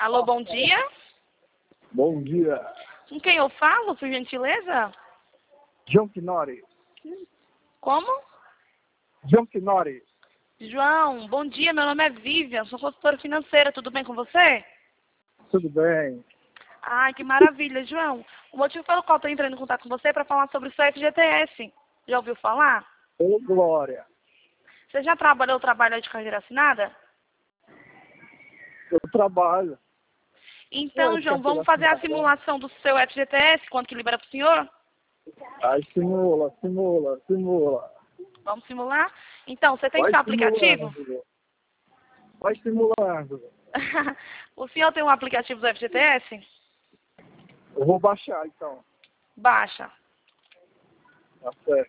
Alô, bom dia. Bom dia. Com quem eu falo, por gentileza? João Quinori. Como? João Quinori. João, bom dia. Meu nome é Vivian, sou consultora financeira. Tudo bem com você? Tudo bem? Ai, que maravilha, João. O motivo pelo qual estou entrando em contato com você é para falar sobre o seu FGTS. Já ouviu falar? Ô, Glória. Você já trabalhou de carteira assinada? Eu trabalho. Então, João, vamos fazer a simulação do seu FGTS, quanto que libera para o senhor? Aí simula. Vamos simular? Então, você tem Vai seu aplicativo? simulando. Vai simulando. O senhor tem um aplicativo do FGTS? Eu vou baixar, então. Baixa. Tá certo.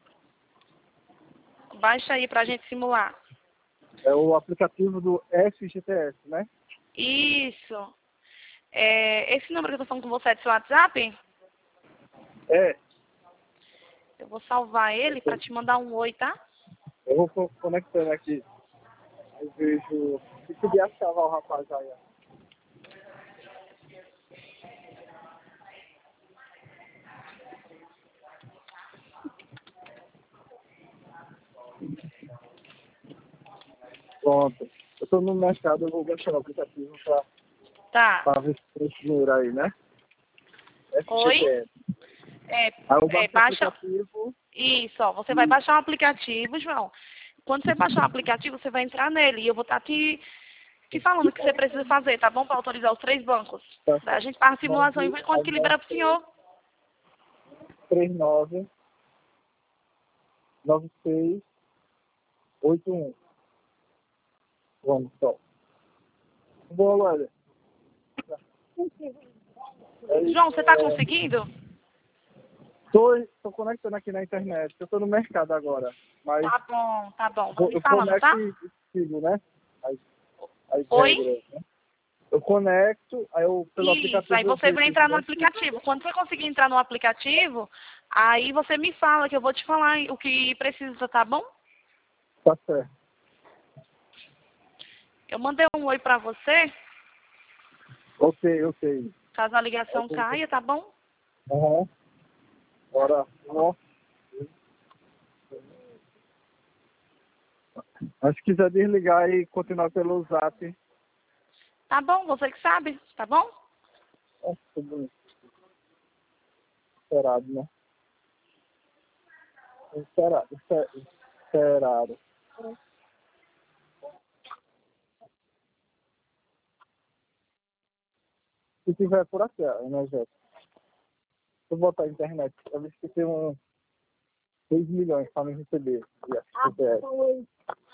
Baixa aí pra gente simular. É o aplicativo do FGTS, né? Isso. Esse número que eu tô falando com você é do seu WhatsApp? É. Eu vou salvar ele pra te mandar um oi, tá? Eu vou conectando aqui. Eu vejo... Se puder salvar o rapaz aí, ó. Pronto. Eu tô no mercado, eu vou baixar o aplicativo Tá. pra ver se tem esse número aí, né? Oi? FGTS. Aí eu baixo o Baixa. aplicativo. Isso, ó. Você vai baixar um aplicativo, João. Quando você baixar o aplicativo, você vai entrar nele e eu vou estar te falando o que você precisa fazer, tá bom? Para autorizar os 3 bancos. Tá. Daí a gente faz a simulação e vê quanto que libera pro senhor. 399681. Vamos, só. Boa, olha. João, você tá conseguindo? Tô conectando aqui na internet. Eu tô no mercado agora. Mas Tá bom. Vamos me eu falando, tá? conecto e sigo, né? As Oi? regras, né? Eu conecto, aí eu pelo Isso, aplicativo aí eu você vejo, vai entrar no né? aplicativo. Quando você conseguir entrar no aplicativo, aí você me fala que eu vou te falar o que precisa, tá bom? Tá certo. Eu mandei um oi pra você, Ok. caso a ligação caia, tá bom? Aham. Bora. Ó. Mas se quiser desligar e continuar pelo zap, Tá bom, você que sabe, tá bom? é tudo esperado, né? Esperado. Se tiver por aqui, ó, energético. Vou botar a internet. Eu ver se tem 6 milhões para me receber.